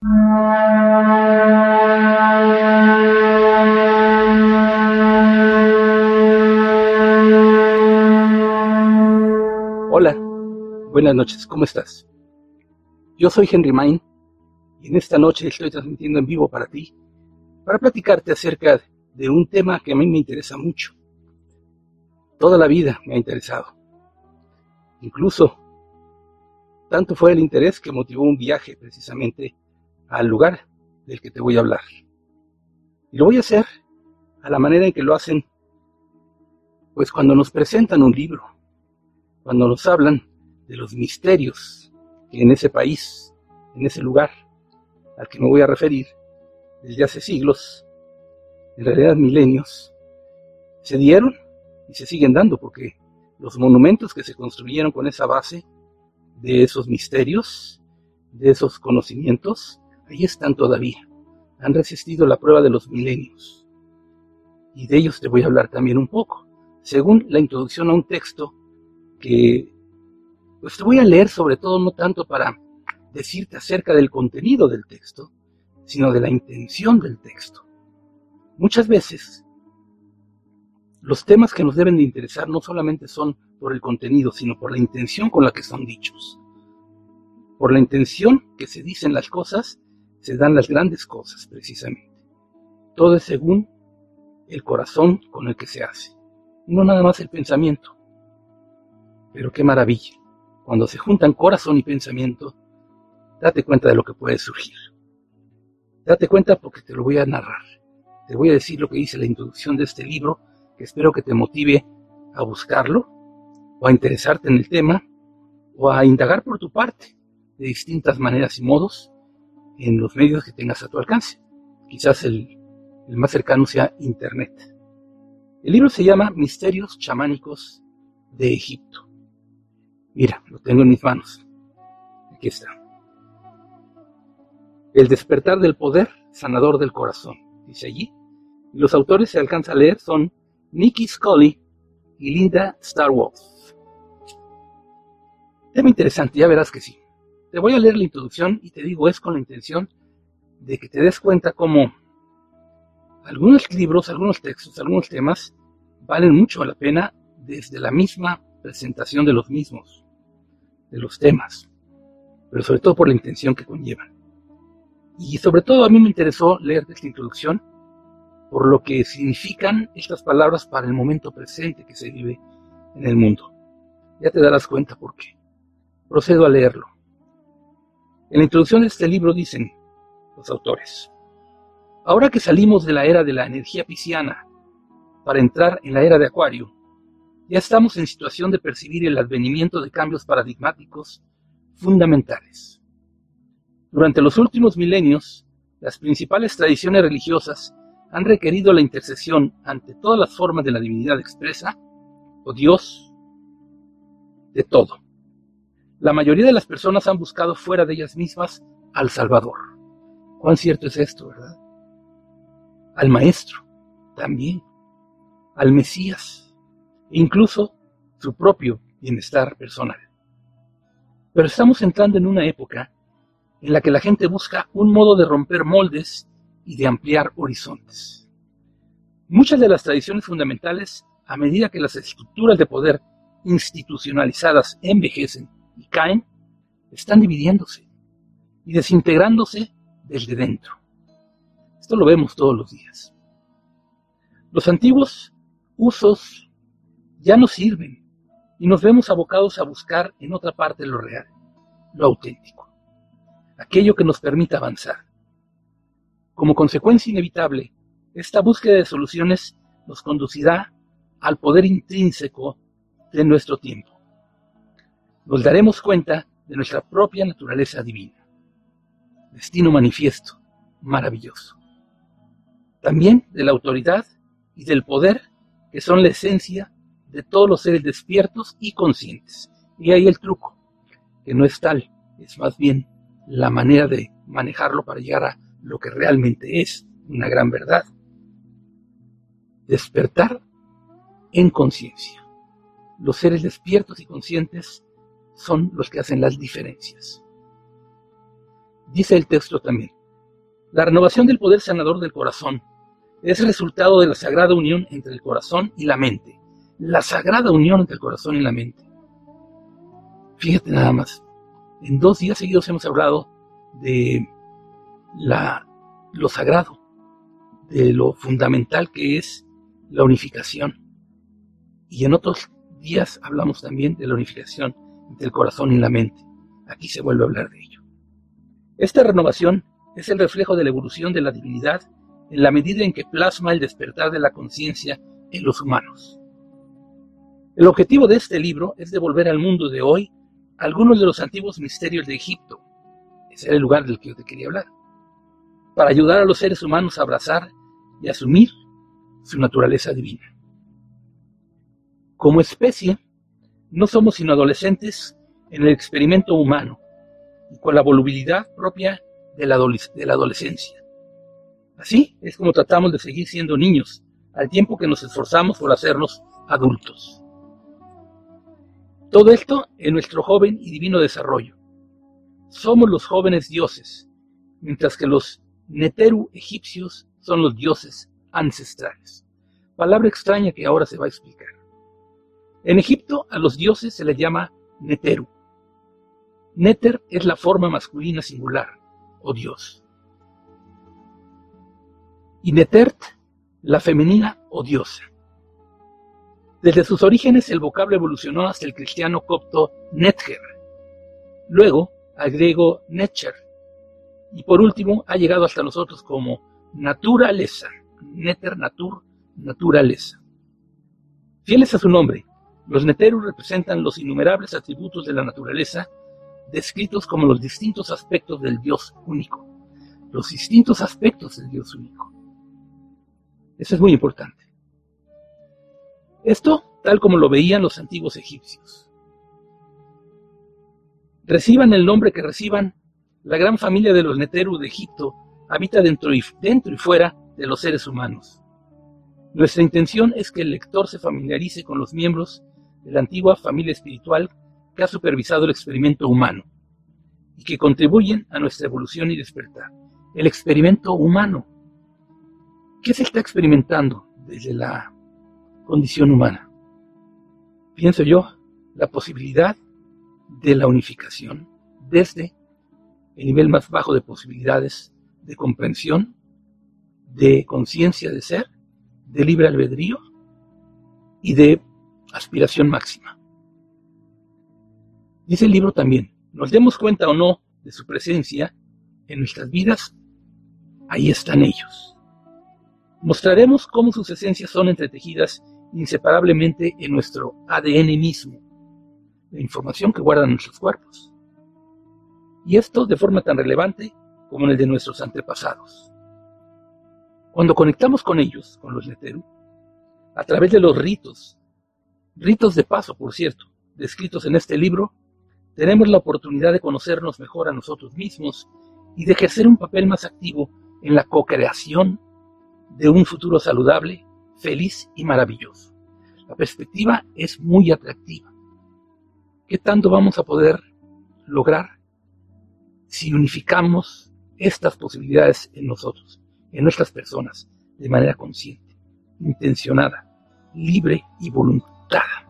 Hola, buenas noches, ¿cómo estás? Yo soy Henry Main y en esta noche estoy transmitiendo en vivo para ti, para platicarte acerca de un tema que a mí me interesa mucho. Toda la vida me ha interesado. Incluso, tanto fue el interés que motivó un viaje precisamente al lugar del que te voy a hablar. Y lo voy a hacer a la manera en que lo hacen, pues cuando nos presentan un libro, cuando nos hablan de los misterios que en ese país, en ese lugar al que me voy a referir, desde hace siglos, en realidad milenios, se dieron y se siguen dando, porque los monumentos que se construyeron con esa base de esos misterios, de esos conocimientos, ahí están todavía. Han resistido la prueba de los milenios. Y de ellos te voy a hablar también un poco, según la introducción a un texto que pues te voy a leer, sobre todo no tanto para decirte acerca del contenido del texto, sino de la intención del texto. Muchas veces los temas que nos deben de interesar no solamente son por el contenido, sino por la intención con la que son dichos. Por la intención que se dicen las cosas, se dan las grandes cosas, precisamente. Todo es según el corazón con el que se hace, y no nada más el pensamiento. Pero qué maravilla, cuando se juntan corazón y pensamiento, date cuenta de lo que puede surgir. Date cuenta porque te lo voy a narrar. Te voy a decir lo que dice la introducción de este libro, que espero que te motive a buscarlo, o a interesarte en el tema, o a indagar por tu parte, de distintas maneras y modos, en los medios que tengas a tu alcance. Quizás el más cercano sea Internet. El libro se llama Misterios chamánicos de Egipto. Mira, lo tengo en mis manos. Aquí está. El despertar del poder sanador del corazón, dice allí. Y los autores, se alcanza a leer, son Nikki Scully y Linda Starwood. Tema interesante, ya verás que sí. Te voy a leer la introducción y te digo, es con la intención de que te des cuenta cómo algunos libros, algunos textos, algunos temas valen mucho la pena desde la misma presentación de los mismos, de los temas, pero sobre todo por la intención que conllevan. Y sobre todo a mí me interesó leer esta introducción por lo que significan estas palabras para el momento presente que se vive en el mundo. Ya te darás cuenta por qué. Procedo a leerlo. En la introducción de este libro dicen los autores: ahora que salimos de la era de la energía pisciana para entrar en la era de Acuario, ya estamos en situación de percibir el advenimiento de cambios paradigmáticos fundamentales. Durante los últimos milenios, las principales tradiciones religiosas han requerido la intercesión ante todas las formas de la divinidad expresa, o Dios, de todo. La mayoría de las personas han buscado fuera de ellas mismas al Salvador. ¿Cuán cierto es esto, verdad? Al Maestro, también. Al Mesías, e incluso su propio bienestar personal. Pero estamos entrando en una época en la que la gente busca un modo de romper moldes y de ampliar horizontes. Muchas de las tradiciones fundamentales, a medida que las estructuras de poder institucionalizadas envejecen y caen, están dividiéndose y desintegrándose desde dentro. Esto lo vemos todos los días. Los antiguos usos ya no sirven y nos vemos abocados a buscar en otra parte lo real, lo auténtico, aquello que nos permita avanzar. Como consecuencia inevitable, esta búsqueda de soluciones nos conducirá al poder intrínseco de nuestro tiempo. Nos daremos cuenta de nuestra propia naturaleza divina. Destino manifiesto, maravilloso. También de la autoridad y del poder que son la esencia de todos los seres despiertos y conscientes. Y ahí el truco, que no es tal, es más bien la manera de manejarlo para llegar a lo que realmente es una gran verdad. Despertar en conciencia. Los seres despiertos y conscientes son los que hacen las diferencias. Dice el texto también: la renovación del poder sanador del corazón es resultado de la sagrada unión entre el corazón y la mente. La sagrada unión entre el corazón y la mente. Fíjate nada más. En 2 días seguidos hemos hablado de lo sagrado, de lo fundamental que es la unificación. Y en otros días hablamos también de la unificación entre el corazón y la mente. Aquí se vuelve a hablar de ello. Esta renovación es el reflejo de la evolución de la divinidad en la medida en que plasma el despertar de la conciencia en los humanos. El objetivo de este libro es devolver al mundo de hoy algunos de los antiguos misterios de Egipto. Ese era el lugar del que yo te quería hablar. Para ayudar a los seres humanos a abrazar y asumir su naturaleza divina. Como especie, no somos sino adolescentes en el experimento humano y con la volubilidad propia de la adolescencia. Así es como tratamos de seguir siendo niños, al tiempo que nos esforzamos por hacernos adultos. Todo esto en nuestro joven y divino desarrollo. Somos los jóvenes dioses, mientras que los Neteru egipcios son los dioses ancestrales. Palabra extraña que ahora se va a explicar. En Egipto a los dioses se les llama Neteru. Neter es la forma masculina singular, o dios. Y Netert, la femenina o diosa. Desde sus orígenes el vocablo evolucionó hasta el cristiano copto Netger, luego al griego Netcher, y por último ha llegado hasta nosotros como naturaleza, Neter natur, naturaleza. Fieles a su nombre, los Neteru representan los innumerables atributos de la naturaleza, descritos como los distintos aspectos del Dios único. Los distintos aspectos del Dios único. Eso es muy importante. Esto, tal como lo veían los antiguos egipcios. Reciban el nombre que reciban, la gran familia de los Neteru de Egipto habita dentro y fuera de los seres humanos. Nuestra intención es que el lector se familiarice con los miembros de la antigua familia espiritual que ha supervisado el experimento humano y que contribuyen a nuestra evolución y despertar. El experimento humano. ¿Qué se está experimentando desde la condición humana? Pienso yo, la posibilidad de la unificación desde el nivel más bajo de posibilidades de comprensión, de conciencia de ser, de libre albedrío y de aspiración máxima. Dice el libro también, nos demos cuenta o no de su presencia en nuestras vidas, ahí están ellos. Mostraremos cómo sus esencias son entretejidas inseparablemente en nuestro ADN mismo, la información que guardan nuestros cuerpos. Y esto de forma tan relevante como en el de nuestros antepasados. Cuando conectamos con ellos, con los Neteru, a través de los ritos de paso, por cierto, descritos en este libro, tenemos la oportunidad de conocernos mejor a nosotros mismos y de ejercer un papel más activo en la co-creación de un futuro saludable, feliz y maravilloso. La perspectiva es muy atractiva. ¿Qué tanto vamos a poder lograr si unificamos estas posibilidades en nosotros, en nuestras personas, de manera consciente, intencionada, libre y voluntada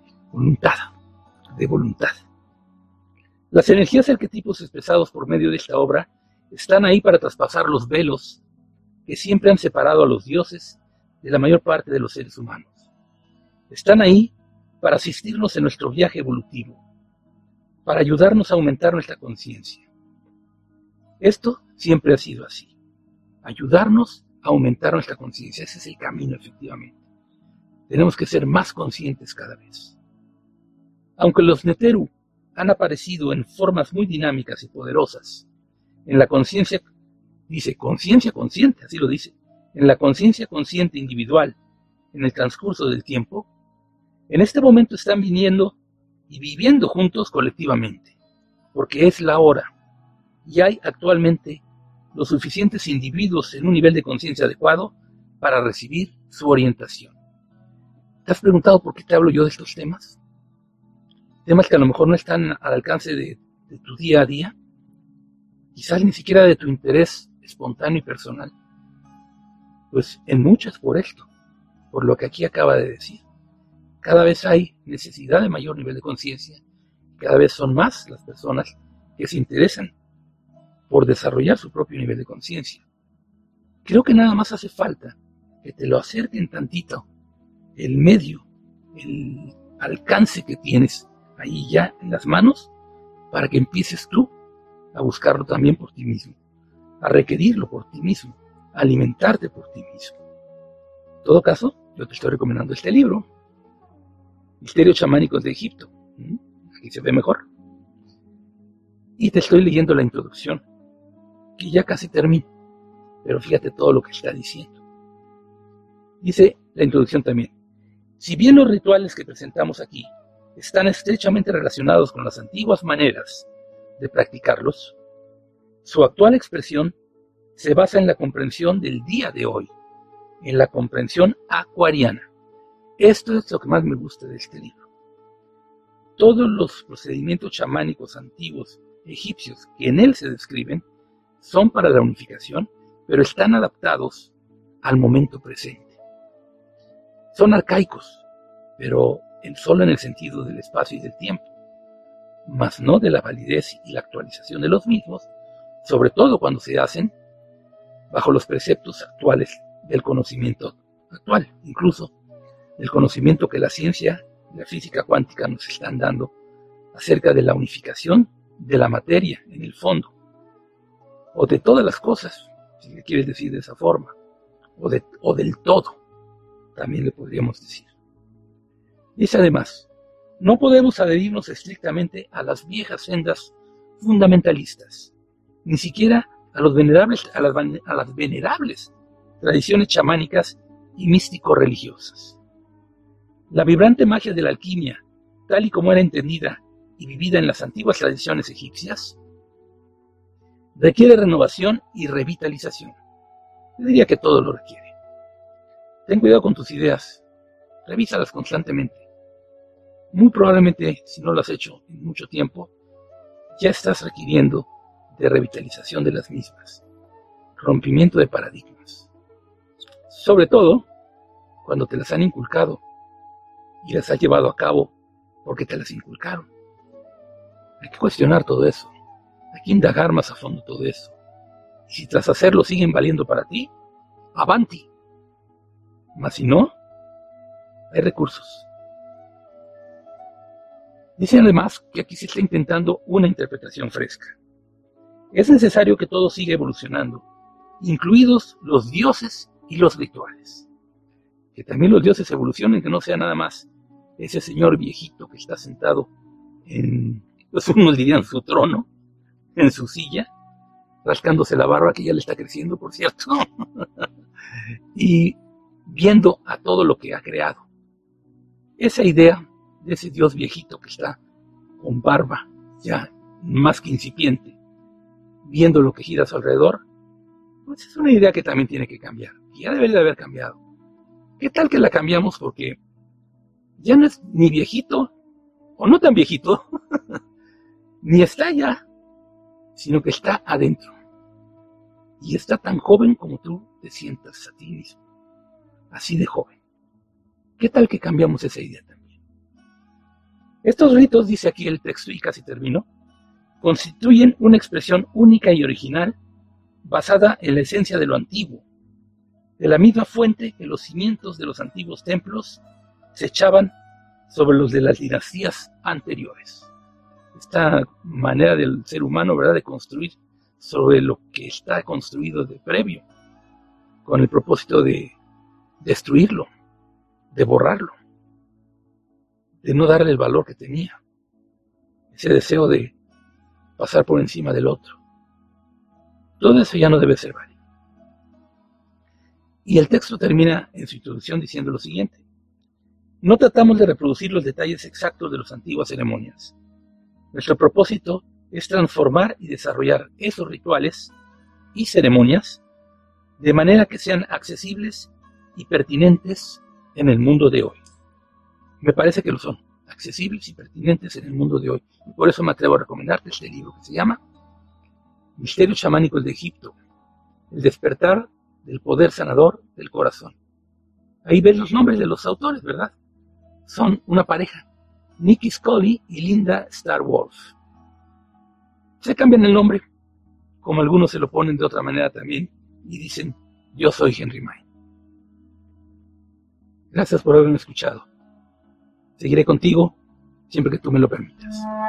de voluntad? Las energías arquetipos expresados por medio de esta obra están ahí para traspasar los velos que siempre han separado a los dioses de la mayor parte de los seres humanos. Están ahí para asistirnos en nuestro viaje evolutivo, para ayudarnos a aumentar nuestra conciencia. Esto siempre ha sido así, ayudarnos a aumentar nuestra conciencia. Ese es el camino, efectivamente. Tenemos que ser más conscientes cada vez. Aunque los Neteru han aparecido en formas muy dinámicas y poderosas en la conciencia, dice conciencia consciente, así lo dice, en la conciencia consciente individual en el transcurso del tiempo, en este momento están viniendo y viviendo juntos colectivamente, porque es la hora y hay actualmente los suficientes individuos en un nivel de conciencia adecuado para recibir su orientación. ¿Te has preguntado por qué te hablo yo de estos temas? Temas que a lo mejor no están al alcance de tu día a día. quizás ni siquiera de tu interés espontáneo y personal, pues en muchas por esto, por lo que aquí acaba de decir. Cada vez hay necesidad de mayor nivel de conciencia, cada vez son más las personas que se interesan por desarrollar su propio nivel de conciencia. Creo que nada más hace falta que te lo acerquen tantito, el medio, el alcance que tienes ahí ya en las manos, para que empieces tú a buscarlo también por ti mismo, a requerirlo por ti mismo, a alimentarte por ti mismo. En todo caso, yo te estoy recomendando este libro, Misterios Chamánicos de Egipto. Aquí se ve mejor. Y te estoy leyendo la introducción, que ya casi termina, pero fíjate todo lo que está diciendo. Dice la introducción también: si bien los rituales que presentamos aquí están estrechamente relacionados con las antiguas maneras de practicarlos, su actual expresión se basa en la comprensión del día de hoy, en la comprensión acuariana. Esto es lo que más me gusta de este libro. Todos los procedimientos chamánicos antiguos egipcios que en él se describen son para la unificación, pero están adaptados al momento presente. Son arcaicos, pero solo en el sentido del espacio y del tiempo, mas no de la validez y la actualización de los mismos, sobre todo cuando se hacen bajo los preceptos actuales del conocimiento actual, incluso del conocimiento que la ciencia y la física cuántica nos están dando acerca de la unificación de la materia en el fondo, o de todas las cosas, si le quieres decir de esa forma, o del todo, también le podríamos decir. Dice además: no podemos adherirnos estrictamente a las viejas sendas fundamentalistas, ni siquiera a las venerables tradiciones chamánicas y místico-religiosas. La vibrante magia de la alquimia, tal y como era entendida y vivida en las antiguas tradiciones egipcias, requiere renovación y revitalización. Yo diría que todo lo requiere. Ten cuidado con tus ideas, revísalas constantemente. Muy probablemente, si no lo has hecho en mucho tiempo, ya estás requiriendo de revitalización de las mismas, rompimiento de paradigmas. Sobre todo, cuando te las han inculcado y las has llevado a cabo porque te las inculcaron. Hay que cuestionar todo eso, hay que indagar más a fondo todo eso. Y si tras hacerlo siguen valiendo para ti, avanti. Mas si no, hay recursos. Dice además que aquí se está intentando una interpretación fresca. Es necesario que todo siga evolucionando, incluidos los dioses y los rituales. Que también los dioses evolucionen, que no sea nada más ese señor viejito que está sentado en, pues unos dirían su trono, en su silla, rascándose la barba, que ya le está creciendo, por cierto, y viendo a todo lo que ha creado. Esa idea de ese dios viejito que está con barba ya más que incipiente, viendo lo que gira a su alrededor, pues es una idea que también tiene que cambiar, y ya debería de haber cambiado. ¿Qué tal que la cambiamos? Porque ya no es ni viejito, o no tan viejito, ni está allá, sino que está adentro. Y está tan joven como tú te sientas a ti mismo, así de joven. ¿Qué tal que cambiamos esa idea también? Estos ritos, dice aquí el texto y casi termino, constituyen una expresión única y original basada en la esencia de lo antiguo, de la misma fuente que los cimientos de los antiguos templos se echaban sobre los de las dinastías anteriores. Esta manera del ser humano, ¿verdad?, de construir sobre lo que está construido de previo, con el propósito de destruirlo, de borrarlo, de no darle el valor que tenía, ese deseo de pasar por encima del otro. Todo eso ya no debe ser válido. Y el texto termina en su introducción diciendo lo siguiente: no tratamos de reproducir los detalles exactos de las antiguas ceremonias. Nuestro propósito es transformar y desarrollar esos rituales y ceremonias de manera que sean accesibles y pertinentes en el mundo de hoy. Me parece que lo son, accesibles y pertinentes en el mundo de hoy. Y por eso me atrevo a recomendarte este libro que se llama Misterios chamánicos de Egipto, El despertar del poder sanador del corazón. Ahí ves los nombres de los autores, ¿verdad? Son una pareja, Nikki Scully y Linda Star Wolf. Se cambian el nombre, como algunos se lo ponen de otra manera también, y dicen, yo soy Henry May. Gracias por haberme escuchado. Seguiré contigo siempre que tú me lo permitas.